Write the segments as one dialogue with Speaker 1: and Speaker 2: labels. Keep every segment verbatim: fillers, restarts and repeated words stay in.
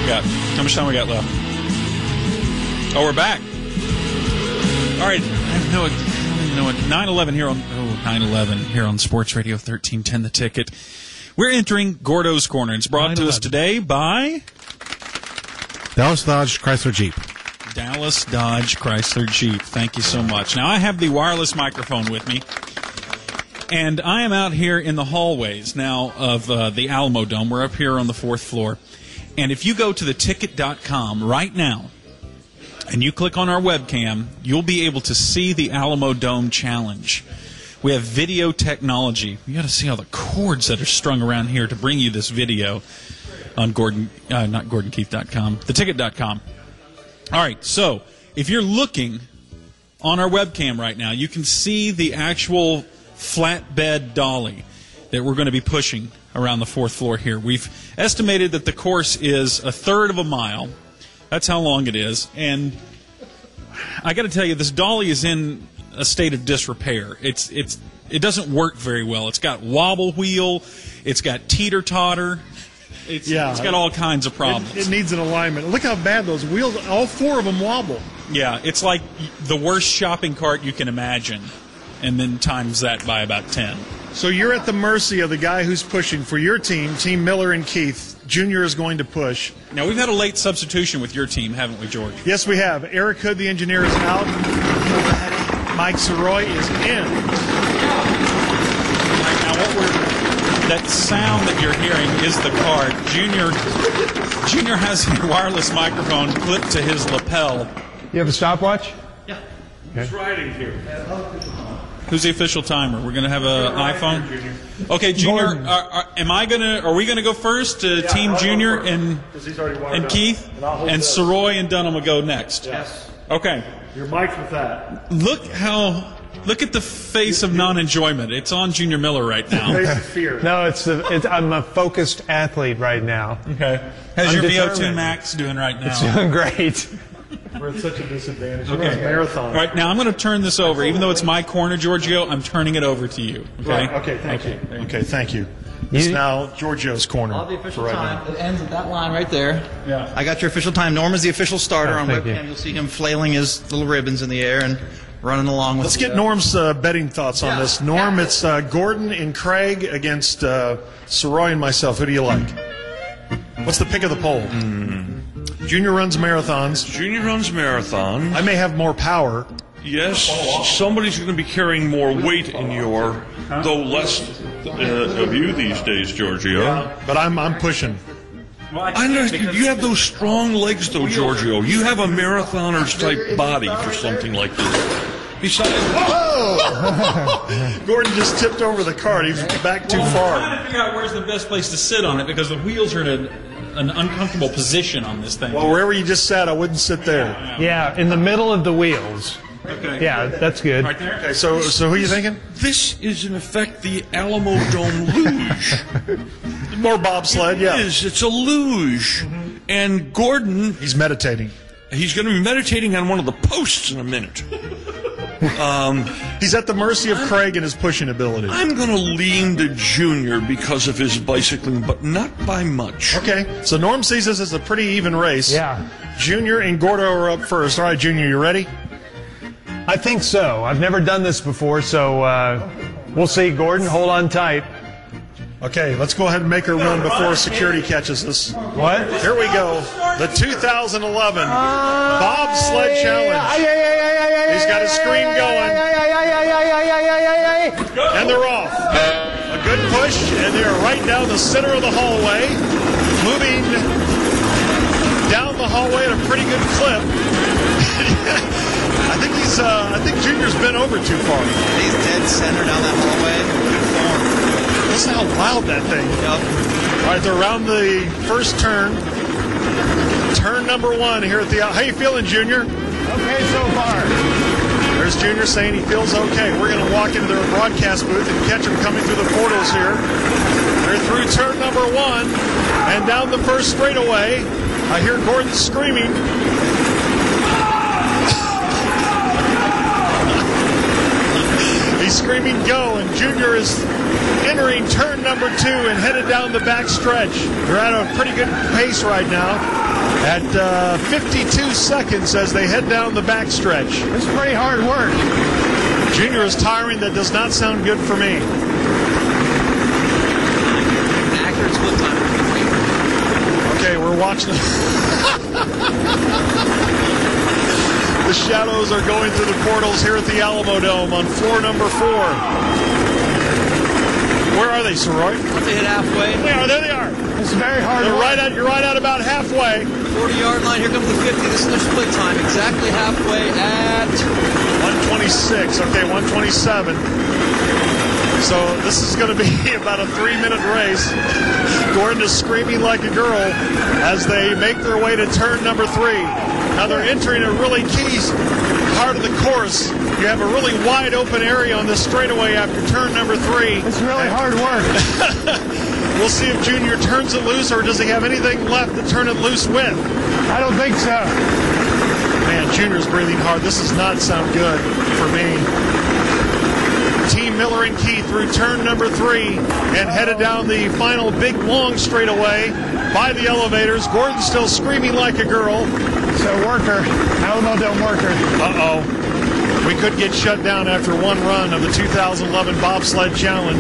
Speaker 1: we got? How much time we got left? Oh, we're back. All right. I know it. I know it. nine eleven here on oh nine eleven here on Sports Radio thirteen ten The Ticket. We're entering Gordo's Corner. It's brought to us today by
Speaker 2: Dallas Dodge Chrysler Jeep.
Speaker 1: Dallas Dodge Chrysler Jeep. Thank you so much. Now I have the wireless microphone with me, and I am out here in the hallways now of uh, the Alamo Dome. We're up here on the fourth floor, and if you go to the ticket dot com right now, and you click on our webcam, you'll be able to see the Alamo Dome Challenge. We have video technology. You got to see all the cords that are strung around here to bring you this video on Gordon, uh, not Gordon Keith dot com, the ticket dot com. All right, so if you're looking on our webcam right now, you can see the actual flatbed dolly that we're going to be pushing around the fourth floor here. We've estimated that the course is a third of a mile. That's how long it is. And I got to tell you, this dolly is in a state of disrepair. It's it's it doesn't work very well. It's got wobble wheel. It's got teeter totter. It's,
Speaker 3: yeah,
Speaker 1: it's got all kinds of problems.
Speaker 3: It, it needs an alignment. Look how bad those wheels. All four of them wobble.
Speaker 1: Yeah, it's like the worst shopping cart you can imagine, and then times that by about ten.
Speaker 3: So you're at the mercy of the guy who's pushing for your team, Team Miller and Keith. Junior is going to push.
Speaker 1: Now, we've had a late substitution with your team, haven't we, George?
Speaker 3: Yes, we have. Eric Hood, the engineer, is out. Mike Soroy is in.
Speaker 1: Right, now, what we're, that sound that you're hearing is the cart. Junior, Junior has a wireless microphone clipped to his lapel.
Speaker 2: You have a stopwatch?
Speaker 4: Yeah.
Speaker 2: Okay.
Speaker 4: He's riding here.
Speaker 1: Who's the official timer? We're going to have an iPhone?
Speaker 4: Here, Junior.
Speaker 1: Okay, Junior, are, are, am I going to, are we going to go first? Uh,
Speaker 4: Yeah,
Speaker 1: Team
Speaker 4: I'll
Speaker 1: Junior
Speaker 4: go first,
Speaker 1: and,
Speaker 4: 'cause he's already wired
Speaker 1: and
Speaker 4: up.
Speaker 1: Keith?
Speaker 4: And I'll hold
Speaker 1: And
Speaker 4: this.
Speaker 1: Soroy and Dunham will go next?
Speaker 4: Yes.
Speaker 1: Okay.
Speaker 4: Your mic's with that.
Speaker 1: Look how, look at the face of non-enjoyment. It's on Junior Miller right now.
Speaker 4: Face of fear.
Speaker 2: No, it's, the, it's I'm a focused athlete right now.
Speaker 1: Okay. How's
Speaker 2: I'm
Speaker 1: your V O two
Speaker 2: determined.
Speaker 1: Max doing right now?
Speaker 2: It's doing great.
Speaker 4: We're at such a disadvantage.
Speaker 1: Okay.
Speaker 4: It's a marathon.
Speaker 1: All right, now I'm going to turn this over. Even though it's my corner, Giorgio, I'm turning it over to you. Okay?
Speaker 4: Right. Okay, thank you.
Speaker 3: Okay, thank you. It's now Giorgio's corner.
Speaker 5: All the official
Speaker 3: for right
Speaker 5: time.
Speaker 3: now.
Speaker 5: It ends at that line right there.
Speaker 1: Yeah.
Speaker 5: I got your official time. Norm is the official starter
Speaker 2: Oh,
Speaker 5: on
Speaker 2: thank
Speaker 5: webcam.
Speaker 2: you.
Speaker 5: You'll see him flailing his little ribbons in the air and running along with.
Speaker 3: Let's
Speaker 5: the,
Speaker 3: get
Speaker 5: uh,
Speaker 3: Norm's uh, betting thoughts on
Speaker 5: Yeah.
Speaker 3: this. Norm, it's uh, Gordon and Craig against uh, Soroy and myself. Who do you like? What's the pick of the poll? Junior runs marathons.
Speaker 6: Junior runs marathon.
Speaker 3: I may have more power.
Speaker 6: Yes, somebody's going to be carrying more weight in your, though less uh, of you these days, Giorgio.
Speaker 3: But I'm I'm pushing.
Speaker 6: I know you have those strong legs, though, Giorgio. You have a marathoner's type body for something like this. Besides,
Speaker 3: Oh! Gordon just tipped over the cart. He's back too
Speaker 1: I'm
Speaker 3: far.
Speaker 1: trying to figure out where's the best place to sit on it because the wheels are in a, an uncomfortable position on this thing.
Speaker 3: Well, wherever you just sat, I wouldn't sit there.
Speaker 2: Yeah, in the middle of the wheels.
Speaker 1: Okay.
Speaker 2: Yeah, that's good.
Speaker 1: Right there?
Speaker 3: Okay, so so who are you thinking?
Speaker 6: this is in effect the Alamo Dome luge.
Speaker 3: More bobsled,
Speaker 6: It
Speaker 3: yeah.
Speaker 6: is. It's a luge. And Gordon,
Speaker 3: He's meditating.
Speaker 6: he's going to be meditating on one of the posts in a minute.
Speaker 3: He's at the mercy of Craig and his pushing ability.
Speaker 6: I'm going to lean to Junior because of his bicycling, but not by much.
Speaker 3: Okay, so Norm sees this as a pretty even race.
Speaker 2: Yeah.
Speaker 3: Junior and Gordo are up first. All right, Junior, you ready?
Speaker 2: I think so. I've never done this before, so uh, we'll see. Gordon, hold on tight.
Speaker 3: Okay, let's go ahead and make her run before security catches us.
Speaker 2: What?
Speaker 3: Here we go. The two thousand eleven Bobsled Challenge. He's got his screen going. And they're off. A good push, and they are right down the center of the hallway. Moving down the hallway at a pretty good clip. I think he's. Uh, I think Junior's been over too far.
Speaker 5: He's dead center down that hallway. Good form.
Speaker 3: Listen how loud that thing.
Speaker 5: Yep.
Speaker 3: All right, they're around the first turn. Turn number one here at the. How you feeling, Junior?
Speaker 2: Okay, so far.
Speaker 3: There's Junior saying he feels okay. We're going to walk into their broadcast booth and catch them coming through the portals here. They're through turn number one and down the first straightaway. I hear Gordon screaming. He's screaming go, and Junior is entering turn number two and headed down the back stretch. They're at a pretty good pace right now. at uh, fifty-two seconds as they head down the backstretch.
Speaker 2: This is pretty hard work.
Speaker 3: Junior is tiring. That does not sound good for me.
Speaker 5: Accurate split time.
Speaker 3: Okay, we're watching. The Shadows are going through the portals here at the Alamo Dome on floor number four. Where are they, Soroy?
Speaker 5: Once they hit halfway,
Speaker 3: There they are. There they are.
Speaker 2: This is very hard
Speaker 3: They're
Speaker 2: work.
Speaker 3: right at. You're right at about halfway.
Speaker 5: forty-yard line. Here comes the fifty. This is their split time. Exactly halfway at
Speaker 3: one twenty-six. Okay, one twenty-seven. So this is going to be about a three-minute race. Gordon is screaming like a girl as they make their way to turn number three. Now they're entering a really key part of the course. You have a really wide open area on this straightaway after turn number three.
Speaker 2: It's really hard work.
Speaker 3: We'll see if Junior turns it loose, or does he have anything left to turn it loose with?
Speaker 2: I don't think so.
Speaker 3: Man, Junior's breathing hard. This does not sound good for me. Team Miller and Keith through turn number three and headed down the final big long straightaway by the elevators. Gordon still screaming like a girl.
Speaker 2: So worker, Alamo Dome worker.
Speaker 3: Uh-oh. We could get shut down after one run of the two thousand eleven Bobsled Challenge.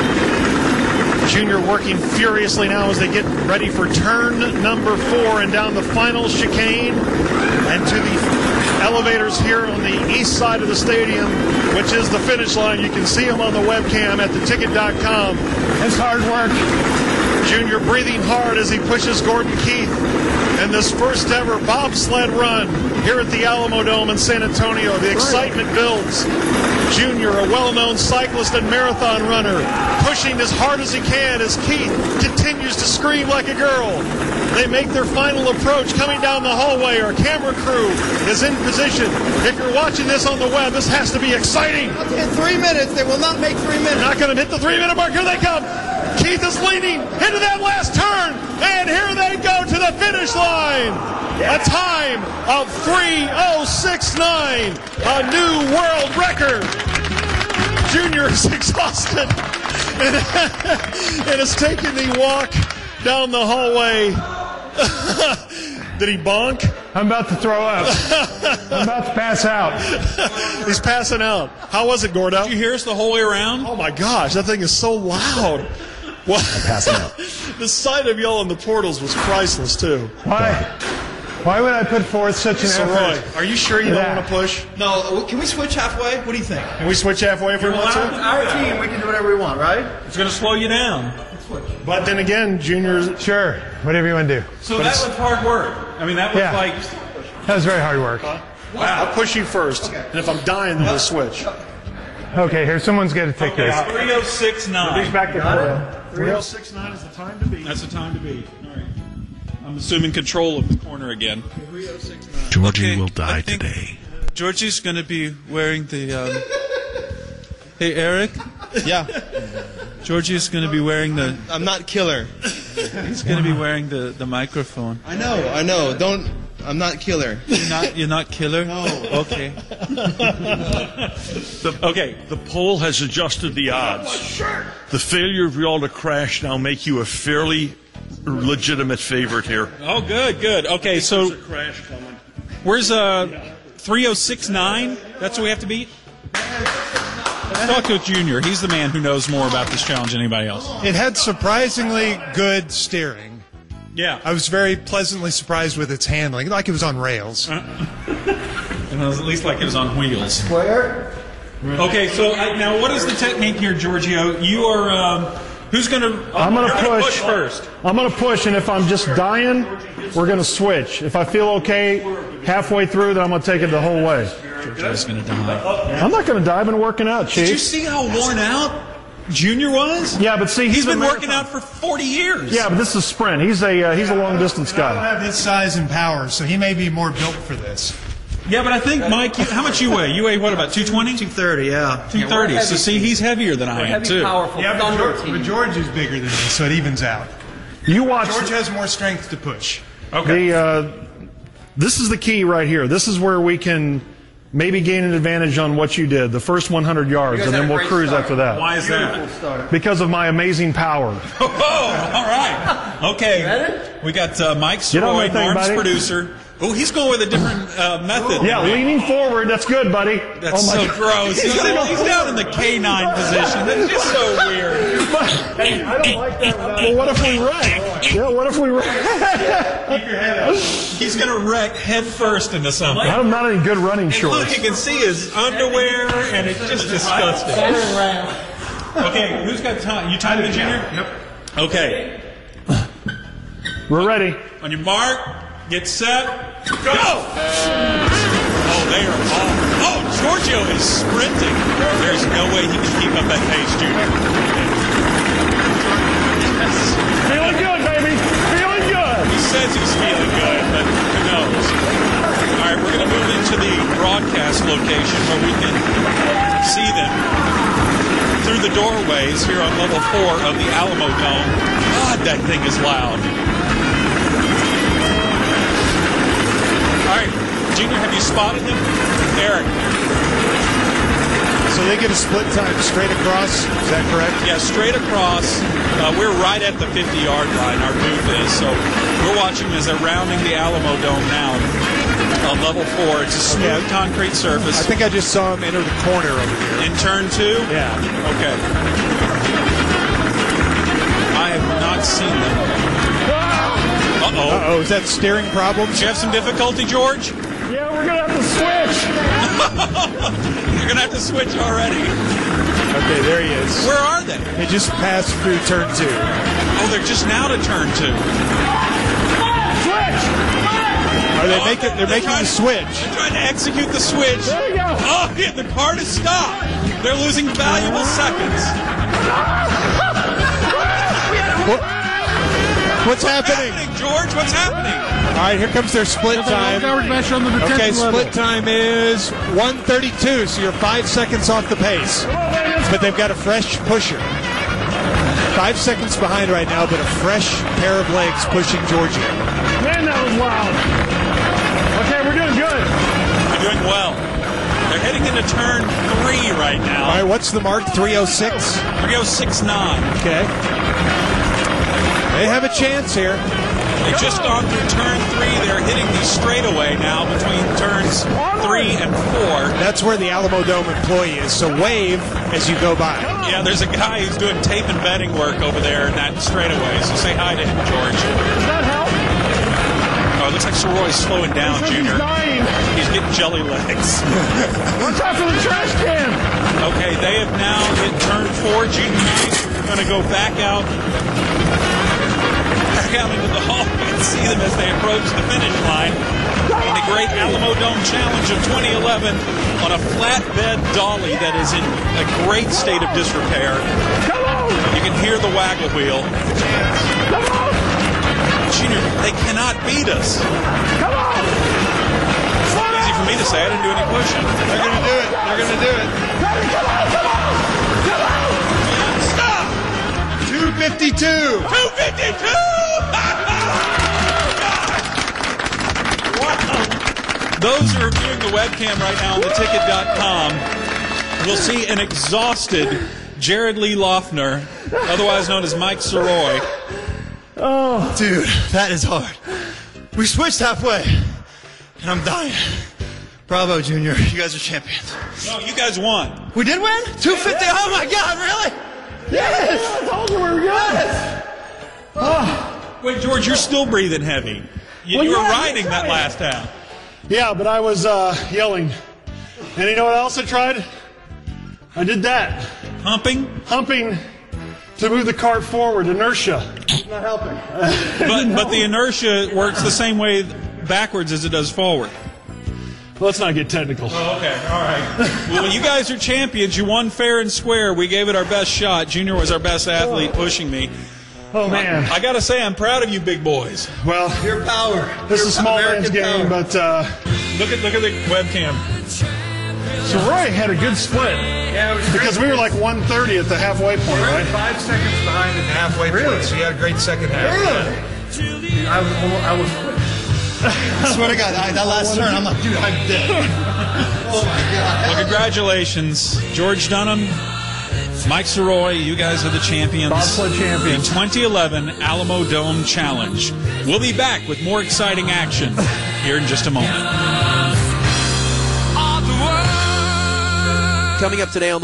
Speaker 3: Junior working furiously now as they get ready for turn number four and down the final chicane and to the elevators here on the east side of the stadium, which is the finish line. You can see them on the webcam at the ticket dot com.
Speaker 2: It's hard work.
Speaker 3: Junior breathing hard as he pushes Gordon Keith in this first ever bobsled run here at the Alamo Dome in San Antonio. The excitement builds. Junior, a well-known cyclist and marathon runner, pushing as hard as he can as Keith continues to scream like a girl. They make their final approach coming down the hallway. Our camera crew is in position. If you're watching this on the web, this has to be exciting.
Speaker 5: in three minutes. They will not make three minutes.
Speaker 3: Not going to hit the three-minute mark. Here they come. Keith is leading into that last turn, and here they go to the finish line. A time of three oh six nine, a new world record. Junior is exhausted and, and is taking the walk down the hallway. Did he bonk?
Speaker 2: I'm about to throw up. I'm about to pass out.
Speaker 3: He's passing out. How was it, Gordo?
Speaker 1: Did you hear us the whole way around?
Speaker 3: Oh my gosh, that thing is so loud. What? I'm passing out. The sight of y'all in the portals was priceless too.
Speaker 2: Why? Why would I put forth such an
Speaker 3: So,
Speaker 2: effort?
Speaker 3: Roy, are you sure you don't
Speaker 2: Yeah.
Speaker 3: want to push?
Speaker 5: No, can we switch halfway? What do you think?
Speaker 3: Can we switch halfway if we want to?
Speaker 5: Our team, we can do whatever we want, right?
Speaker 1: It's going to slow you down.
Speaker 3: But then again, Junior's.
Speaker 2: Sure, whatever you want to do.
Speaker 1: So that was hard work. I mean, that was
Speaker 2: Yeah.
Speaker 1: like,
Speaker 2: That was very hard work.
Speaker 3: Wow. I'll push you first, and if I'm dying, then we'll switch.
Speaker 2: Okay, here, someone's got to take
Speaker 1: okay,
Speaker 2: this.
Speaker 1: three oh six nine.
Speaker 2: Back to Florida.
Speaker 3: three oh six nine is the time to beat.
Speaker 1: That's the time to beat. All right. I'm assuming control of the corner again.
Speaker 6: Georgie
Speaker 1: Okay,
Speaker 6: will die
Speaker 1: I think
Speaker 6: today.
Speaker 1: Georgie's going to be wearing the. Um... Hey, Eric.
Speaker 5: Yeah,
Speaker 1: Georgie's going to be wearing the.
Speaker 5: I'm not killer.
Speaker 1: He's going to be wearing the, the microphone.
Speaker 5: I know, I know. Don't. I'm not killer.
Speaker 1: You're not. You're not killer.
Speaker 5: No.
Speaker 1: Okay.
Speaker 6: The,
Speaker 1: Okay.
Speaker 6: the poll has adjusted the odds. The failure of y'all to crash now make you a fairly legitimate favorite here.
Speaker 1: Oh, good, good. Okay, so
Speaker 6: There's a crash coming.
Speaker 1: where's uh three oh six nine? That's what we have to beat. Let's talk to Junior. He's the man who knows more about this challenge than anybody else.
Speaker 7: It had surprisingly good steering.
Speaker 1: Yeah.
Speaker 7: I was very pleasantly surprised with its handling, like it was on rails.
Speaker 1: And it was at least like it was on wheels. Where? Okay, so uh, now what is the technique here, Giorgio? You are, um, who's going to...
Speaker 2: I'm going to
Speaker 1: push.
Speaker 2: push
Speaker 1: first.
Speaker 2: I'm going to push, and if I'm just dying, we're going to switch. If I feel okay halfway through, then I'm going to take it the whole way.
Speaker 1: Giorgio's going to die.
Speaker 2: I'm not going to die. I've been working out,
Speaker 1: Did you
Speaker 2: Chief.
Speaker 1: see how worn out Junior was?
Speaker 2: Yeah, but see, he's,
Speaker 1: He's
Speaker 2: a
Speaker 1: been
Speaker 2: marathon-
Speaker 1: working out for forty years.
Speaker 2: Yeah, but this is a sprint. He's a uh, he's a long distance
Speaker 7: I don't
Speaker 2: guy.
Speaker 7: have his size and power, so he may be more built for this.
Speaker 1: Yeah, but I think, Mike, you, how much you weigh? You weigh, what, about two twenty?
Speaker 5: two thirty, yeah.
Speaker 1: two thirty. So, see, he's heavier than I am, too.
Speaker 7: Yeah, but George, but George is bigger than me, so it evens out.
Speaker 2: You watch
Speaker 7: George has more strength to push.
Speaker 2: the. Uh, this is the key right here. This is where we can maybe gain an advantage on what you did, the first one hundred yards, and then we'll cruise after that.
Speaker 1: Why is that?
Speaker 2: Because of my amazing power.
Speaker 1: Oh, all right. Okay.
Speaker 8: Ready?
Speaker 1: We got uh, Mike
Speaker 2: Get on
Speaker 1: Soroy,
Speaker 2: that thing,
Speaker 1: Norm's
Speaker 2: buddy.
Speaker 1: producer. Oh, he's going with a different uh, method.
Speaker 2: Yeah, leaning forward. That's good, buddy.
Speaker 1: That's
Speaker 2: oh my
Speaker 1: so
Speaker 2: God.
Speaker 1: gross. He's, in, he's down in the K nine position. That's just so weird.
Speaker 2: Hey, I don't like that. Well, what if we wreck? Yeah, what if we wreck?
Speaker 1: Keep your head up. He's going to wreck head first into something.
Speaker 2: I'm not in good running
Speaker 1: And
Speaker 2: shorts.
Speaker 1: look, you can see his underwear, and it's just disgusting. Okay, who's got time? You timing the Junior? Yep. Okay.
Speaker 2: We're ready.
Speaker 1: On your mark, get set, go! Oh, they are all. Oh, Giorgio is sprinting. There's no way he can keep up that pace, Junior.
Speaker 2: Feeling good, baby. Feeling good.
Speaker 1: He says he's feeling good, but who knows? All right, we're going to move into the broadcast location where we can see them through the doorways here on level four of the Alamo Dome. God, that thing is loud. All right, Junior, have you spotted them? Eric.
Speaker 7: So they get a split time straight across. Is that correct?
Speaker 1: Yeah, straight across. Uh, we're right at the fifty-yard line, our booth is. So we're watching as they're rounding the Alamo Dome now on level four. It's a smooth
Speaker 7: Yeah.
Speaker 1: concrete surface.
Speaker 7: I think I just saw him enter the corner over here.
Speaker 1: In turn two?
Speaker 7: Yeah.
Speaker 1: Okay. I have not seen them. Uh-oh.
Speaker 7: Uh-oh, is that steering problem?
Speaker 1: Did you have some difficulty, George?
Speaker 2: Yeah, we're going to have to switch.
Speaker 1: You're going to have to switch already.
Speaker 7: Okay, there he is.
Speaker 1: Where are they?
Speaker 7: He just passed through turn two.
Speaker 1: Oh, they're just now to turn two.
Speaker 2: Switch.
Speaker 7: Are they
Speaker 1: Oh,
Speaker 7: making? They're,
Speaker 1: they're
Speaker 7: making
Speaker 1: trying-
Speaker 7: the switch.
Speaker 1: They're trying to execute the switch.
Speaker 2: There we go.
Speaker 1: Oh, yeah, the car has stopped. They're losing valuable seconds.
Speaker 7: What? What's happening?
Speaker 1: happening, George? What's happening?
Speaker 7: All right, here comes their split time. Okay, split time is one thirty-two, so you're five seconds off the pace. But they've got a fresh pusher. Five seconds behind right now, but a fresh pair of legs pushing Giorgio.
Speaker 2: Man, that was loud. Okay, we're doing good.
Speaker 1: They're doing well. They're heading into turn three right now.
Speaker 7: All right, what's the mark? three oh six?
Speaker 1: three oh six nine.
Speaker 7: Okay. They have a chance here.
Speaker 1: They've just gone through turn three. They're hitting the straightaway now between turns three and four.
Speaker 7: That's where the Alamo Dome employee is, so wave as you go by.
Speaker 1: Yeah, there's a guy who's doing tape and bedding work over there in that straightaway, so say hi to him, George.
Speaker 2: Does that help?
Speaker 1: Oh, it looks like Soroy's slowing down,
Speaker 2: He's
Speaker 1: Junior.
Speaker 2: dying.
Speaker 1: He's getting jelly legs.
Speaker 2: Watch out for the trash can.
Speaker 1: Okay, they have now hit turn four. Junior is going to go back out, back out into the hall. You can see them as they approach the finish line in the Great Alamo Dome Challenge of twenty eleven on a flatbed dolly that is in a great state of disrepair.
Speaker 2: Come on.
Speaker 1: You can hear the waggle wheel.
Speaker 2: Come on.
Speaker 1: Junior, they cannot beat us.
Speaker 2: Come on.
Speaker 1: Easy for me to say. I didn't do any pushing.
Speaker 7: They're going to do it. They're going to do it.
Speaker 2: Come on. Come on. Come on.
Speaker 1: Stop!
Speaker 7: two fifty-two.
Speaker 1: two fifty-two! Wow. Those who are viewing the webcam right now on the ticket dot com will see an exhausted Jared Lee Loeffner, otherwise known as Mike Soroy.
Speaker 2: Oh.
Speaker 8: Dude, that is hard. We switched halfway, and I'm dying. Bravo, Junior. You guys are champions.
Speaker 1: No, you guys won.
Speaker 8: We did win? two fifty. Oh, my God, really?
Speaker 2: Yes. I told you we were good. Oh.
Speaker 1: Wait, George, you're still breathing heavy. You,
Speaker 2: Well,
Speaker 1: you were
Speaker 2: yeah,
Speaker 1: riding
Speaker 2: that's
Speaker 1: that
Speaker 2: right.
Speaker 1: last half.
Speaker 2: Yeah, but I was uh, yelling. And you know what else I tried? I did that.
Speaker 1: Humping?
Speaker 2: Humping to move the cart forward. Inertia. Not helping.
Speaker 1: But, but the inertia works the same way backwards as it does forward.
Speaker 2: Let's not get technical.
Speaker 1: Oh, okay. All right. Well, you guys are champions. You won fair and square. We gave it our best shot. Junior was our best athlete pushing me.
Speaker 2: Oh, man.
Speaker 1: I got to say, I'm proud of you big boys.
Speaker 2: Well,
Speaker 8: Your power.
Speaker 2: this is a small man's game, but uh,
Speaker 1: Look at look at the webcam.
Speaker 2: so Roy had a good split.
Speaker 7: Yeah, it was
Speaker 2: Because we were like one thirty at the halfway point, right?
Speaker 7: Five seconds behind at the halfway point, so you had a great second half.
Speaker 4: I was, I was
Speaker 8: I swear to God, I, that last turn, I'm like, dude, I'm dead. Oh my God.
Speaker 1: Well, congratulations, George Dunham, Mike Soroy. You guys are the champions.
Speaker 2: Bobsled champions.
Speaker 1: The twenty eleven Alamo Dome Challenge. We'll be back with more exciting action here in just a moment.
Speaker 5: Coming up today on